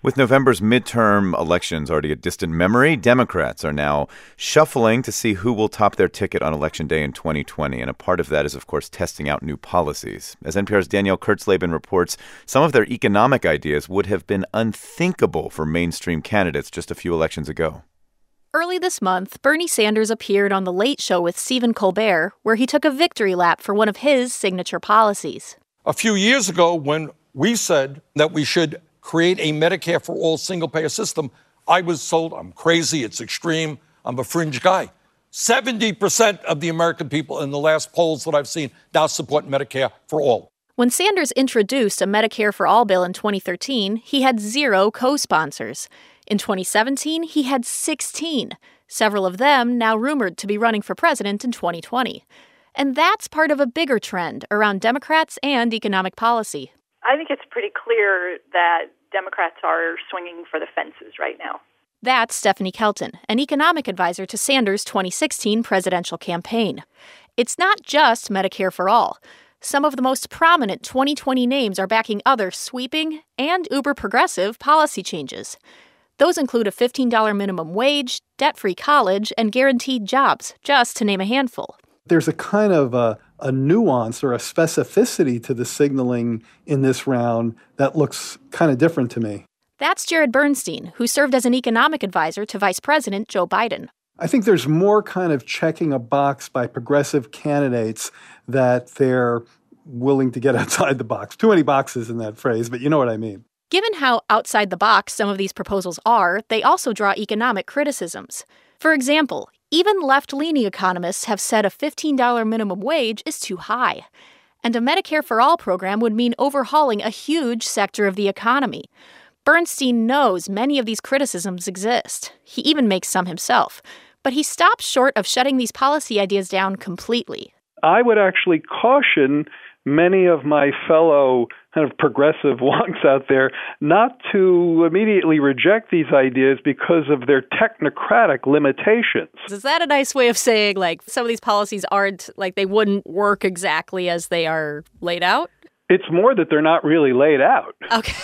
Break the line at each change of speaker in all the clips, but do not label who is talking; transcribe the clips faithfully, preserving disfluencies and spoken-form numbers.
With November's midterm elections already a distant memory, Democrats are now shuffling to see who will top their ticket on Election Day in twenty twenty. And a part of that is, of course, testing out new policies. As N P R's Danielle Kurtzleben reports, some of their economic ideas would have been unthinkable for mainstream candidates just a few elections ago.
Early this month, Bernie Sanders appeared on The Late Show with Stephen Colbert, where he took a victory lap for one of his signature policies.
A few years ago, when we said that we should create a Medicare for all single-payer system, I was told I'm crazy, it's extreme, I'm a fringe guy. seventy percent of the American people in the last polls that I've seen now support Medicare for all.
When Sanders introduced a Medicare for all bill in twenty thirteen, he had zero co-sponsors. In twenty seventeen, he had sixteen, several of them now rumored to be running for president in twenty twenty. And that's part of a bigger trend around Democrats and economic policy.
I think it's pretty clear that Democrats are swinging for the fences right now.
That's Stephanie Kelton, an economic advisor to Sanders' twenty sixteen presidential campaign. It's not just Medicare for all. Some of the most prominent twenty twenty names are backing other sweeping and uber-progressive policy changes. Those include a fifteen dollars minimum wage, debt-free college, and guaranteed jobs, just to name a handful.
There's a kind of a, a nuance or a specificity to the signaling in this round that looks kind of different to me.
That's Jared Bernstein, who served as an economic advisor to Vice President Joe Biden.
I think there's more kind of checking a box by progressive candidates that they're willing to get outside the box. Too many boxes in that phrase, but you know what I mean.
Given how outside the box some of these proposals are, they also draw economic criticisms. For example, even left-leaning economists have said a fifteen dollars minimum wage is too high. And a Medicare for All program would mean overhauling a huge sector of the economy. Bernstein knows many of these criticisms exist. He even makes some himself. But he stops short of shutting these policy ideas down completely.
I would actually caution many of my fellow kind of progressive wonks out there not to immediately reject these ideas because of their technocratic limitations.
Is that a nice way of saying, like, some of these policies aren't, like, they wouldn't work exactly as they are laid out?
It's more that they're not really laid out.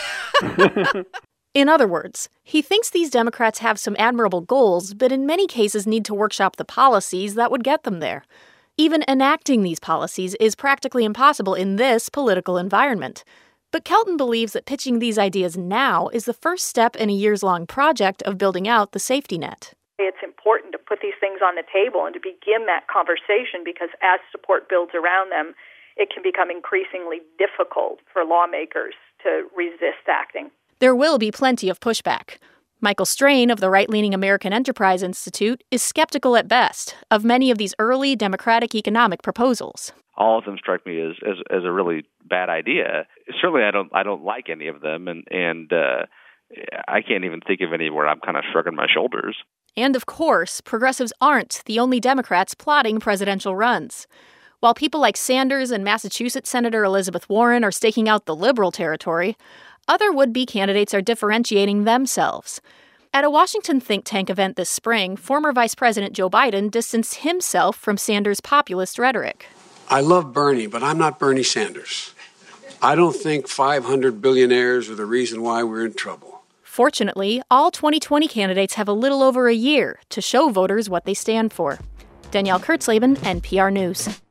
Okay. In other words, he thinks these Democrats have some admirable goals, but in many cases need to workshop the policies that would get them there. Even enacting these policies is practically impossible in this political environment. But Kelton believes that pitching these ideas now is the first step in a years-long project of building out the safety net.
It's important to put these things on the table and to begin that conversation because as support builds around them, it can become increasingly difficult for lawmakers to resist acting.
There will be plenty of pushback. Michael Strain of the right-leaning American Enterprise Institute is skeptical at best of many of these early Democratic economic proposals.
All of them strike me as, as, as a really bad idea. Certainly, I don't I don't like any of them, and and uh, I can't even think of any where I'm kind of shrugging my shoulders.
And of course, progressives aren't the only Democrats plotting presidential runs. While people like Sanders and Massachusetts Senator Elizabeth Warren are staking out the liberal territory, other would-be candidates are differentiating themselves. At a Washington think tank event this spring, former Vice President Joe Biden distanced himself from Sanders' populist rhetoric.
I love Bernie, but I'm not Bernie Sanders. I don't think five hundred billionaires are the reason why we're in trouble.
Fortunately, all twenty twenty candidates have a little over a year to show voters what they stand for. Danielle Kurtzleben, N P R News.